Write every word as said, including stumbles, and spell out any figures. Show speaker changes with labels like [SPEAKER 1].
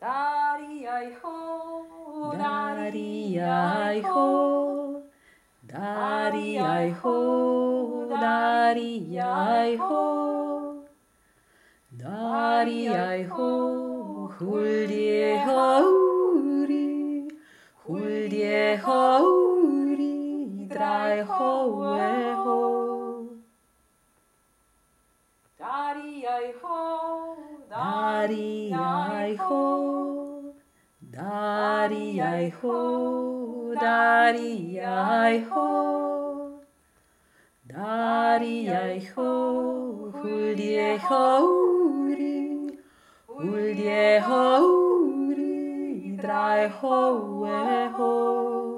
[SPEAKER 1] Dari-ai-ho,
[SPEAKER 2] Dari-ai-ho, Dari-ai-ho, Dari-ai-ho, Dari-ai-ho, Huldi-hauri, Huldi-hauri, Drai-ho-e-ho.
[SPEAKER 1] Dari-ai-ho,
[SPEAKER 2] Dari-ai-ho, Dari-ai-ho, Dari-ai-ho, Dari-ai-ho, Huldi-hauri, Huldi-hauri, Drai-ho-e-ho.